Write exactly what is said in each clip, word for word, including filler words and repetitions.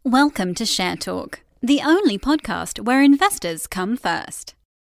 Welcome to Share Talk, the only podcast where investors come first.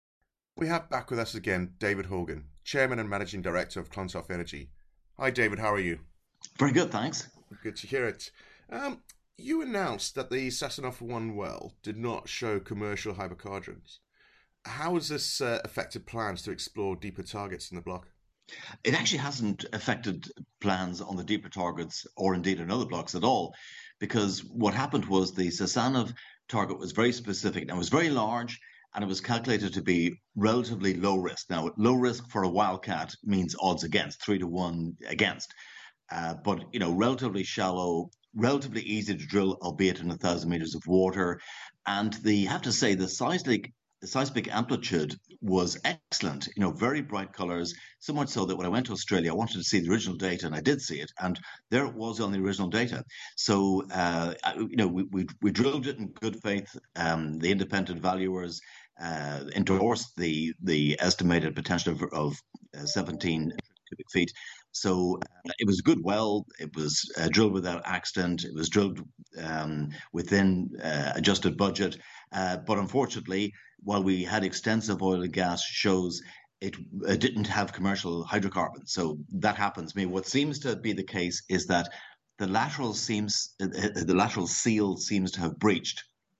We have back with us again David Horgan, Chairman and Managing Director of Clontarf Energy. Hi David, how are you? Very good, thanks. Good to hear it. Um, you announced that the Sassanov one well did not show commercial hydrocarbons. How has this uh, affected plans to explore deeper targets in the block? It actually hasn't affected plans on the deeper targets or indeed on other blocks at all, because what happened was the Sassanov target was very specific and it was very large, and it was calculated to be relatively low risk. Now, low risk for a wildcat means odds against, three to one against. Uh, but, you know, relatively shallow, relatively easy to drill, albeit in a thousand meters of water. And the, you have to say, the seismic, the seismic amplitude was excellent, you know, very bright colors, so much so that when I went to Australia, I wanted to see the original data, and I did see it. And there it was on the original data. So, uh, you know, we, we, we drilled it in good faith. Um, the independent valuers uh, endorsed the, the estimated potential of, of uh, seventeen cubic feet. So uh, it was a good well. It was uh, drilled without accident. It was drilled um, within uh, adjusted budget. Uh, but unfortunately, while we had extensive oil and gas shows, it, it didn't have commercial hydrocarbons. So that happens. I mean, what seems to be the case is that the lateral seems uh, the lateral seal seems to have breached.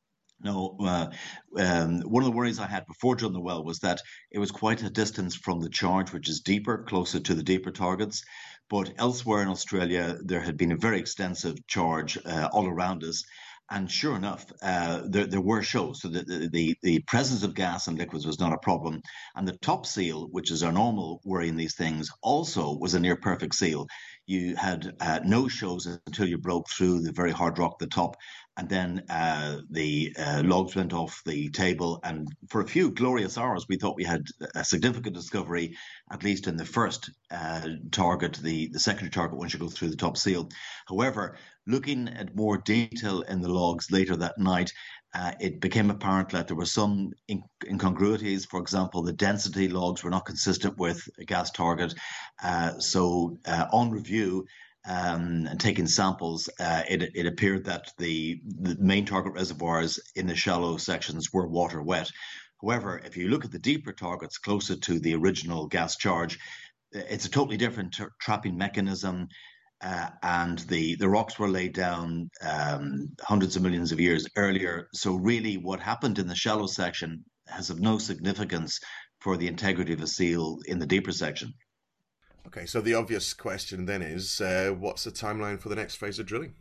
No, uh, um, one of the worries I had before drilling the well was that it was quite a distance from the charge, which is deeper, closer to the deeper targets. But elsewhere in Australia, there had been a very extensive charge uh, all around us. And sure enough, uh, there, there were shows. So the, the, the presence of gas and liquids was not a problem. And the top seal, which is our normal worry in these things, also was a near perfect seal. You had uh, no shows until you broke through the very hard rock at the top. And then uh, the uh, logs went off the table. And for a few glorious hours, we thought we had a significant discovery, at least in the first uh, target, the, the secondary target, once you go through the top seal. However, looking at more detail in the logs later that night, uh, it became apparent that there were some in- incongruities. For example, the density logs were not consistent with a gas target. Uh, so uh, on review, Um, and taking samples, uh, it, it appeared that the, the main target reservoirs in the shallow sections were water wet. However, if you look at the deeper targets closer to the original gas charge, it's a totally different tra- trapping mechanism. Uh, and the, the rocks were laid down um, hundreds of millions of years earlier. So really what happened in the shallow section has of no significance for the integrity of a seal in the deeper section. Okay, so the obvious question then is, uh, what's the timeline for the next phase of drilling?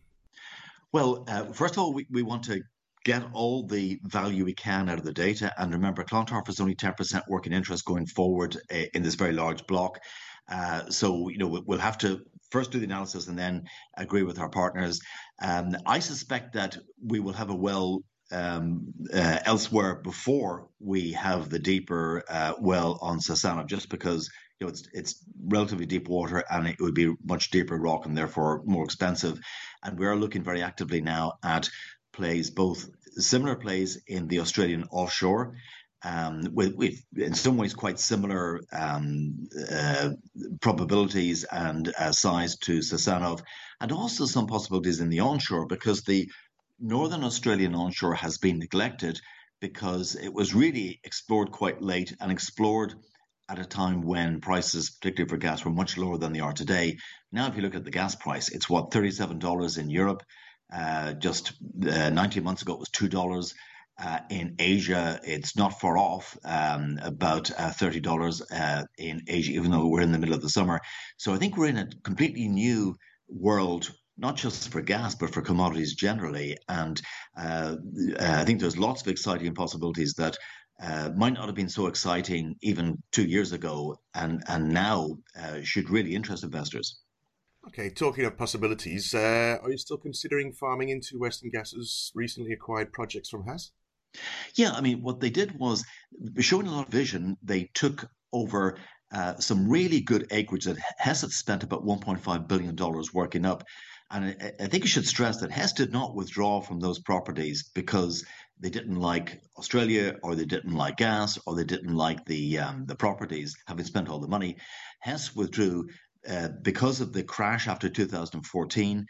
Well, uh, first of all, we, we want to get all the value we can out of the data. And remember, Clontarf is only ten percent working interest going forward uh, in this very large block. Uh, so, you know, we'll have to first do the analysis and then agree with our partners. Um, I suspect that we will have a well um, uh, elsewhere before we have the deeper uh, well on Sassanov, just because you know it's it's relatively deep water and it would be much deeper rock and therefore more expensive. And we are looking very actively now at plays, both similar plays in the Australian offshore, um, with, with in some ways quite similar um, uh, probabilities and uh, size to Sassanov, and also some possibilities in the onshore, because the Northern Australian onshore has been neglected because it was really explored quite late and explored at a time when prices, particularly for gas, were much lower than they are today. Now, if you look at the gas price, it's what, thirty-seven dollars in Europe. Uh, just uh, nineteen months ago, it was two dollars. Uh, in Asia, it's not far off, um, about uh, thirty dollars uh, in Asia, even though we're in the middle of the summer. So I think we're in a completely new world, not just for gas, but for commodities generally. And uh, I think there's lots of exciting possibilities that uh, might not have been so exciting even two years ago, and, and now uh, should really interest investors. Okay, talking of possibilities, uh, are you still considering farming into Western Gas's recently acquired projects from Hess? Yeah, I mean, what they did was, showing a lot of vision, they took over uh, some really good acreage that Hess had spent about one point five billion dollars working up. And I, I think you should stress that Hess did not withdraw from those properties because they didn't like Australia, or they didn't like gas, or they didn't like the um, the properties, having spent all the money. Hess withdrew uh, because of the crash after two thousand fourteen.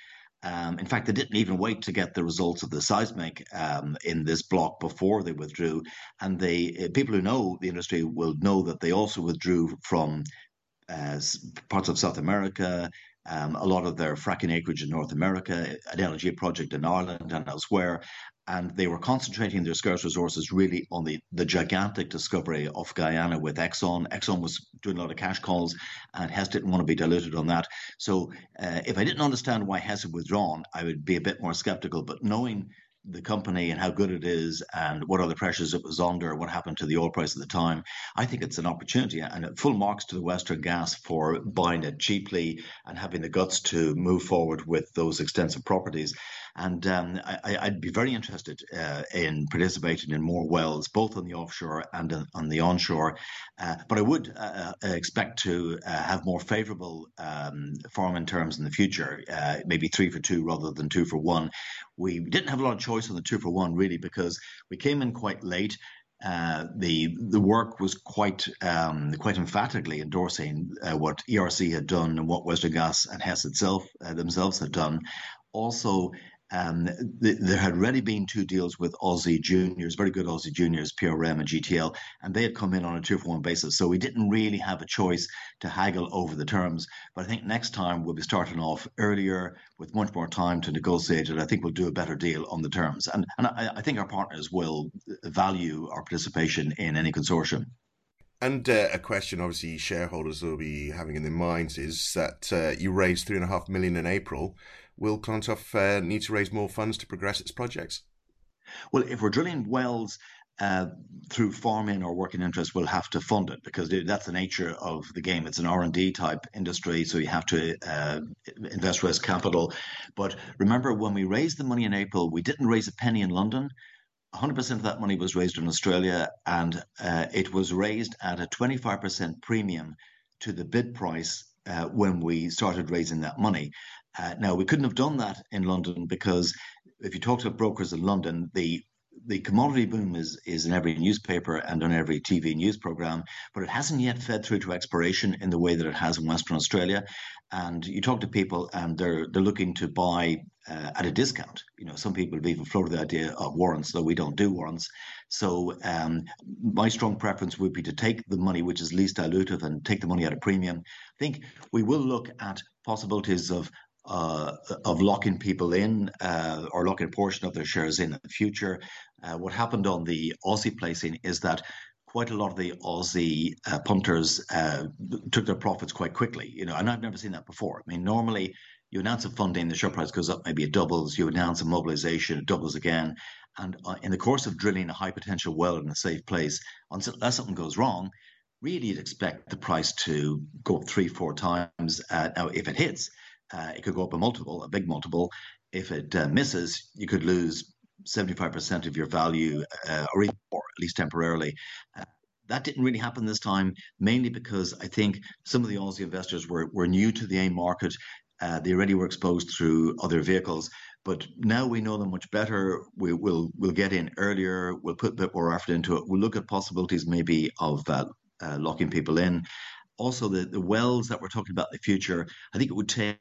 Um, in fact, they didn't even wait to get the results of the seismic um, in this block before they withdrew. And they, uh, people who know the industry will know that they also withdrew from uh, parts of South America, um, a lot of their fracking acreage in North America, an L N G project in Ireland and elsewhere. And they were concentrating their scarce resources really on the, the gigantic discovery of Guyana with Exxon. Exxon was doing a lot of cash calls, and Hess didn't want to be diluted on that. So uh, if I didn't understand why Hess had withdrawn, I would be a bit more skeptical. But knowing the company and how good it is and what other pressures it was under, what happened to the oil price at the time, I think it's an opportunity, and full marks to the Western Gas for buying it cheaply and having the guts to move forward with those extensive properties. And um, I, I'd be very interested uh, in participating in more wells, both on the offshore and on the onshore. Uh, but I would uh, expect to uh, have more favourable um, farming terms in the future, uh, maybe three for two rather than two for one. We didn't have a lot of choice on the two for one, really, because we came in quite late. Uh, the the work was quite um, quite emphatically endorsing uh, what E R C had done and what Western Gas and Hess itself uh, themselves had done. Also, um, th- there had already been two deals with Aussie juniors, very good Aussie juniors, P R M and G T L, and they had come in on a two for one basis. So we didn't really have a choice to haggle over the terms. But I think next time we'll be starting off earlier with much more time to negotiate it. I think we'll do a better deal on the terms. And, and I, I think our partners will value our participation in any consortium. And uh, a question, obviously, shareholders will be having in their minds is that uh, you raised three and a half million in April. Will Clontarf uh, need to raise more funds to progress its projects? Well, if we're drilling wells uh, through farm-in or working interest, we'll have to fund it because that's the nature of the game. It's an R and D type industry, so you have to uh, invest risk capital. But remember, when we raised the money in April, we didn't raise a penny in London. one hundred percent of that money was raised in Australia, and uh, it was raised at a twenty-five percent premium to the bid price uh, when we started raising that money. Uh, now, we couldn't have done that in London because if you talk to brokers in London, the the commodity boom is is in every newspaper and on every T V news program, but it hasn't yet fed through to exploration in the way that it has in Western Australia. And you talk to people, and they're they're looking to buy uh, at a discount. You know, some people have even floated the idea of warrants, though we don't do warrants. So um, my strong preference would be to take the money which is least dilutive and take the money at a premium. I think we will look at possibilities of Uh, of locking people in uh, or locking a portion of their shares in in the future. Uh, what happened on the Aussie placing is that quite a lot of the Aussie uh, punters uh, took their profits quite quickly, you know, and I've never seen that before. I mean, normally you announce a funding, the share price goes up, maybe it doubles, you announce a mobilization, it doubles again. And uh, in the course of drilling a high potential well in a safe place, unless something goes wrong, really you'd expect the price to go up three, four times. Uh, now, if it hits, Uh, it could go up a multiple, a big multiple. If it uh, misses, you could lose seventy-five percent of your value uh, or even more, at least temporarily. Uh, that didn't really happen this time, mainly because I think some of the Aussie investors were, were new to the AIM market. Uh, they already were exposed through other vehicles. But now we know them much better. We will we'll get in earlier. We'll put a bit more effort into it. We'll look at possibilities maybe of uh, uh, locking people in. Also, the, the wells that we're talking about in the future, I think it would take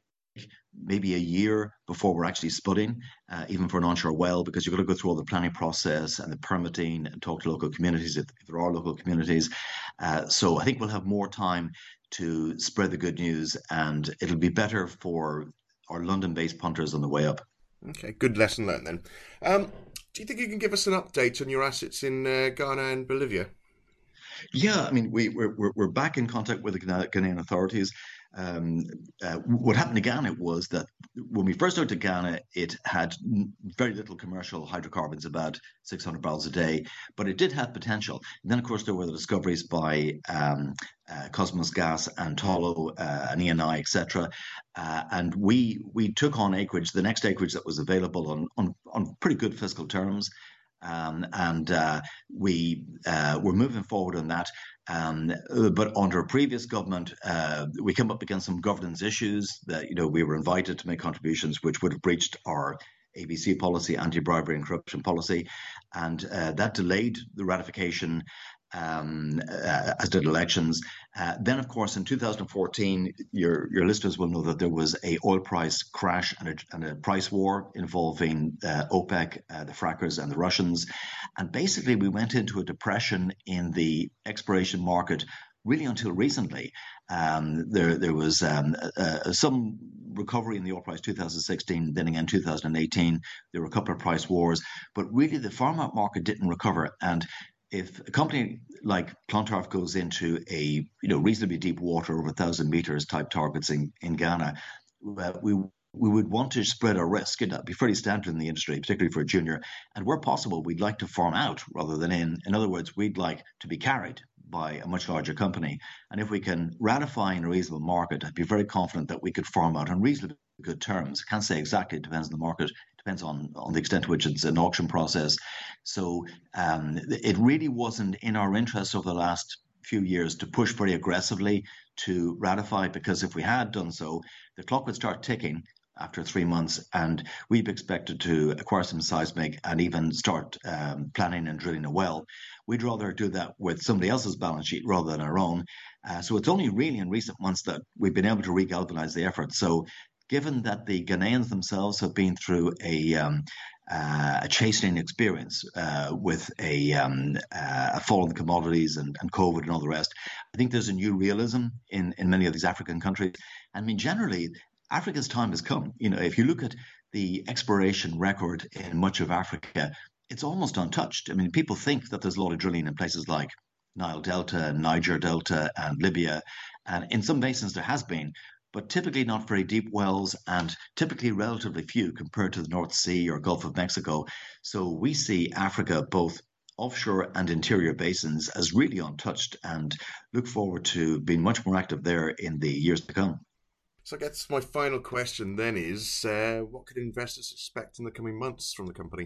maybe a year before we're actually spudding, uh, even for an onshore well, because you've got to go through all the planning process and the permitting and talk to local communities if, if there are local communities. Uh, so I think we'll have more time to spread the good news, and it'll be better for our London-based punters on the way up. Okay, good lesson learned then. Um, do you think you can give us an update on your assets in uh, Ghana and Bolivia? Yeah, I mean, we, we're, we're back in contact with the Ghanaian authorities. Um, uh, what happened to Ghana was that when we first started Ghana, it had very little commercial hydrocarbons, about six hundred barrels a day, but it did have potential. And then, of course, there were the discoveries by um, uh, Cosmos Gas and Tolo uh, and E N I, et cetera. Uh, and we we took on acreage, the next acreage that was available on on, on pretty good fiscal terms. Um, and uh, we uh, were moving forward on that. Um, but under a previous government, uh, we came up against some governance issues that, you know, we were invited to make contributions which would have breached our A B C policy, anti-bribery and corruption policy. And uh, that delayed the ratification. um, uh, as did elections. Uh, then, of course, in two thousand fourteen, your your listeners will know that there was a oil price crash and a, and a price war involving uh, OPEC, uh, the frackers, and the Russians. And basically, we went into a depression in the exploration market really until recently. Um, there there was um, uh, some recovery in the oil price two thousand sixteen, then again two thousand eighteen. There were a couple of price wars, but really the farm-out market didn't recover. And if a company like Clontarf goes into a you know reasonably deep water, over a thousand meters type targets in, in Ghana, uh, we we would want to spread our risk, and that'd be fairly standard in the industry, particularly for a junior. And where possible, we'd like to farm out rather than in. In other words, we'd like to be carried by a much larger company. And if we can ratify in a reasonable market, I'd be very confident that we could farm out on reasonably good terms. I can't say exactly, it depends on the market, it depends on, on the extent to which it's an auction process. So um, it really wasn't in our interest over the last few years to push very aggressively to ratify, because if we had done so, the clock would start ticking after three months, and we've expected to acquire some seismic and even start um, planning and drilling a well. We'd rather do that with somebody else's balance sheet rather than our own. Uh, so it's only really in recent months that we've been able to regalvanize the effort. So given that the Ghanaians themselves have been through a um, uh, a chastening experience uh, with a, um, uh, a fall in the commodities and, and COVID and all the rest, I think there's a new realism in, in many of these African countries. I mean, generally, Africa's time has come. You know, if you look at the exploration record in much of Africa, it's almost untouched. I mean, people think that there's a lot of drilling in places like Nile Delta, Niger Delta, and Libya. And in some basins there has been, but typically not very deep wells and typically relatively few compared to the North Sea or Gulf of Mexico. So we see Africa, both offshore and interior basins, as really untouched, and look forward to being much more active there in the years to come. So I guess my final question then is, uh, what could investors expect in the coming months from the company?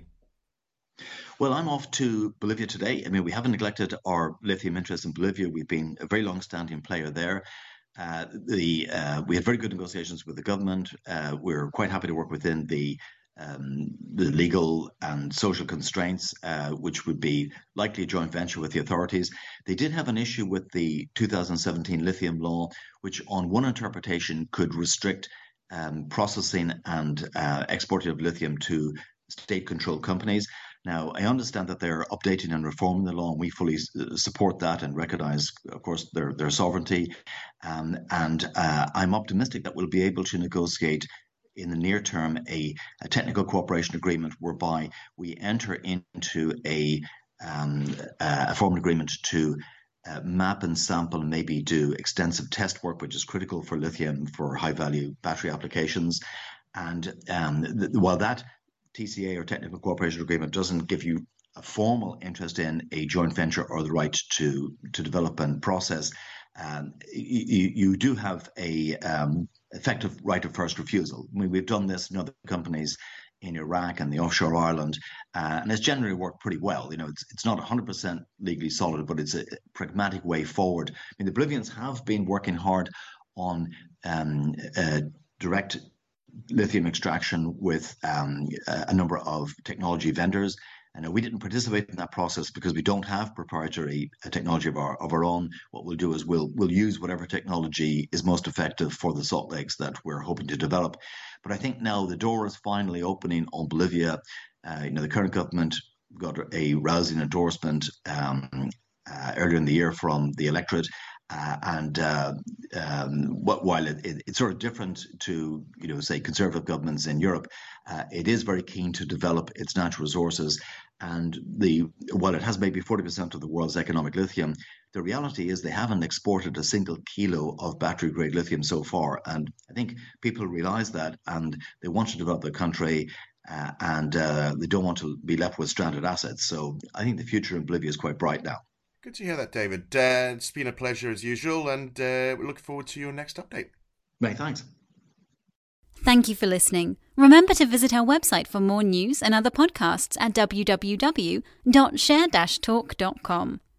Well, I'm off to Bolivia today. I mean, we haven't neglected our lithium interest in Bolivia. We've been a very long-standing player there. Uh, the uh, we had very good negotiations with the government. Uh, we're quite happy to work within the um, the legal and social constraints, uh, which would be likely a joint venture with the authorities. They did have an issue with the two thousand seventeen lithium law, which on one interpretation could restrict um, processing and uh, exporting of lithium to state-controlled companies. Now, I understand that they're updating and reforming the law, and we fully support that and recognize, of course, their, their sovereignty. Um, and uh, I'm optimistic that we'll be able to negotiate in the near term a, a technical cooperation agreement whereby we enter into a, um, a formal agreement to uh, map and sample and maybe do extensive test work, which is critical for lithium for high-value battery applications. And um, th- while that T C A or technical cooperation agreement doesn't give you a formal interest in a joint venture or the right to to develop and process, um, you, you do have a um, effective right of first refusal. I mean, we've done this in other companies in Iraq and the offshore Ireland, uh, and it's generally worked pretty well. You know, it's it's not one hundred percent legally solid, but it's a pragmatic way forward. I mean, the Bolivians have been working hard on um, uh, direct lithium extraction with um, a number of technology vendors. And we didn't participate in that process because we don't have proprietary technology of our of our own. What we'll do is we'll we'll use whatever technology is most effective for the salt lakes that we're hoping to develop. But I think now the door is finally opening on Bolivia. Uh, you know, the current government got a rousing endorsement um, uh, earlier in the year from the electorate. Uh, and uh, um, while it, it, it's sort of different to, you know, say conservative governments in Europe, uh, it is very keen to develop its natural resources. And the while it has maybe forty percent of the world's economic lithium, the reality is they haven't exported a single kilo of battery-grade lithium so far. And I think people realize that, and they want to develop the country, uh, and uh, they don't want to be left with stranded assets. So I think the future in Bolivia is quite bright now. Good to hear that, David. Uh, it's been a pleasure as usual, and uh, we look forward to your next update. Many thanks. Thank you for listening. Remember to visit our website for more news and other podcasts at w w w dot share dash talk dot com.